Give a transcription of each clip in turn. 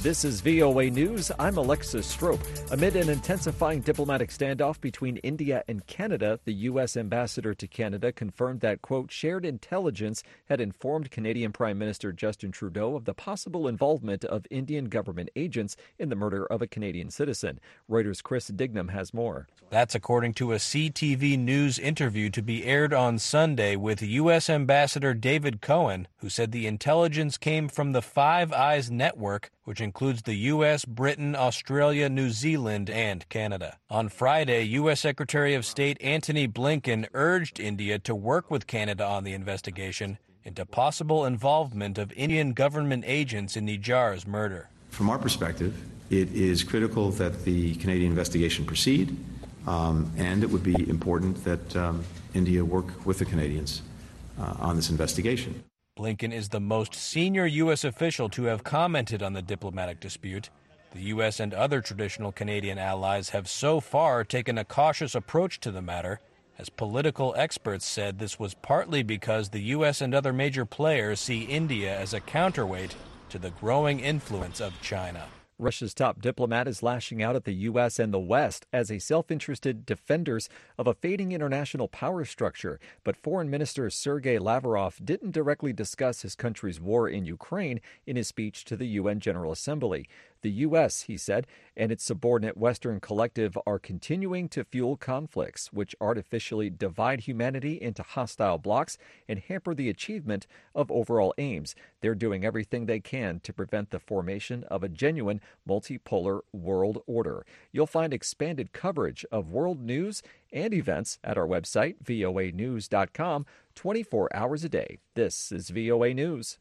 This is VOA News. I'm Alexis Strope. Amid an intensifying diplomatic standoff between India and Canada, the U.S. ambassador to Canada confirmed that, quote, shared intelligence had informed Canadian Prime Minister Justin Trudeau of the possible involvement of Indian government agents in the murder of a Canadian citizen. Reuters' Chris Dignam has more. That's according to a CTV News interview to be aired on Sunday with U.S. Ambassador David Cohen, who said the intelligence came from the Five Eyes network, which includes the U.S., Britain, Australia, New Zealand, and Canada. On Friday, U.S. Secretary of State Antony Blinken urged India to work with Canada on the investigation into possible involvement of Indian government agents in Nijjar's murder. From our perspective, it is critical that the Canadian investigation proceed, and it would be important that India work with the Canadians on this investigation. Blinken is the most senior U.S. official to have commented on the diplomatic dispute. The U.S. and other traditional Canadian allies have so far taken a cautious approach to the matter, as political experts said this was partly because the U.S. and other major players see India as a counterweight to the growing influence of China. Russia's top diplomat is lashing out at the U.S. and the West as a self-interested defenders of a fading international power structure. But Foreign Minister Sergei Lavrov didn't directly discuss his country's war in Ukraine in his speech to the UN General Assembly. The U.S., he said, and its subordinate Western collective are continuing to fuel conflicts, which artificially divide humanity into hostile blocs and hamper the achievement of overall aims. They're doing everything they can to prevent the formation of a genuine multipolar world order. You'll find expanded coverage of world news and events at our website, voanews.com, 24 hours a day. This is VOA News.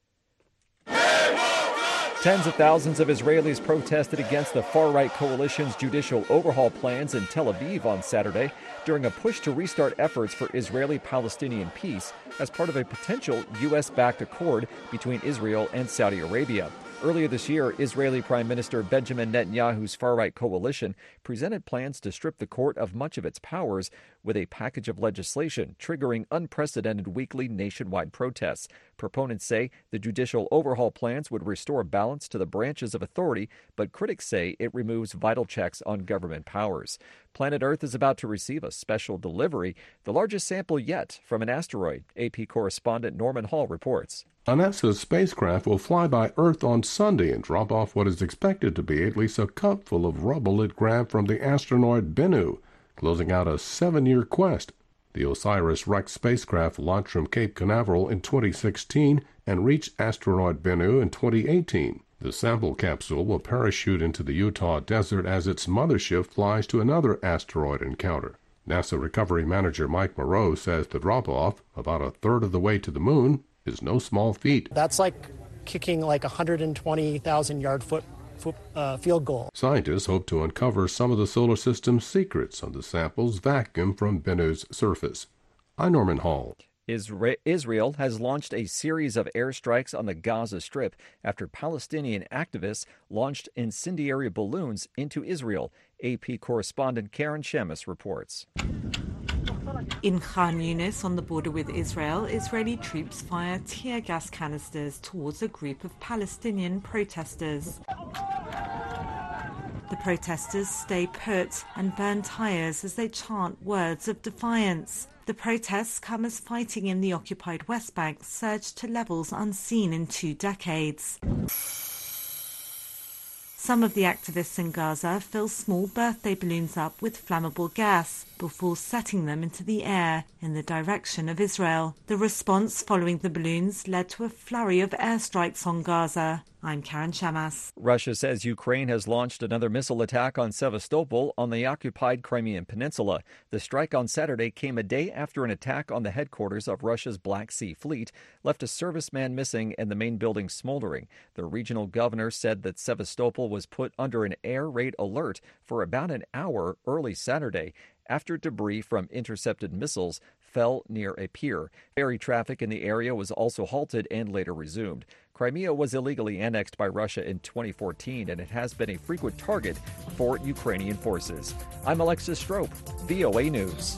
Tens of thousands of Israelis protested against the far-right coalition's judicial overhaul plans in Tel Aviv on Saturday during a push to restart efforts for Israeli-Palestinian peace as part of a potential U.S.-backed accord between Israel and Saudi Arabia. Earlier this year, Israeli Prime Minister Benjamin Netanyahu's far-right coalition presented plans to strip the court of much of its powers with a package of legislation triggering unprecedented weekly nationwide protests. Proponents say the judicial overhaul plans would restore balance to the branches of authority, but critics say it removes vital checks on government powers. Planet Earth is about to receive a special delivery, the largest sample yet from an asteroid. AP correspondent Norman Hall reports. A NASA spacecraft will fly by Earth on Sunday and drop off what is expected to be at least a cupful of rubble it grabbed from the asteroid Bennu, closing out a 7-year quest. The OSIRIS-REx spacecraft launched from Cape Canaveral in 2016 and reached asteroid Bennu in 2018. The sample capsule will parachute into the Utah desert as its mothership flies to another asteroid encounter. NASA Recovery Manager Mike Moreau says the drop-off, about a third of the way to the moon, is no small feat. That's like kicking like 120,000-yard field goal. Scientists hope to uncover some of the solar system's secrets on the samples vacuumed from Bennu's surface. I'm Norman Hall. Israel has launched a series of airstrikes on the Gaza Strip after Palestinian activists launched incendiary balloons into Israel. AP correspondent Karen Shemis reports. In Khan Yunis, on the border with Israel, Israeli troops fire tear gas canisters towards a group of Palestinian protesters. The protesters stay put and burn tires as they chant words of defiance. The protests come as fighting in the occupied West Bank surged to levels unseen in 2 decades. Some of the activists in Gaza fill small birthday balloons up with flammable gas before setting them into the air in the direction of Israel. The response following the balloons led to a flurry of airstrikes on Gaza. I'm Karen Shemis. Russia says Ukraine has launched another missile attack on Sevastopol on the occupied Crimean Peninsula. The strike on Saturday came a day after an attack on the headquarters of Russia's Black Sea Fleet left a serviceman missing and the main building smoldering. The regional governor said that Sevastopol was put under an air raid alert for about an hour early Saturday after debris from intercepted missiles fell near a pier. Ferry traffic in the area was also halted and later resumed. Crimea was illegally annexed by Russia in 2014, and it has been a frequent target for Ukrainian forces. I'm Alexis Strope, VOA News.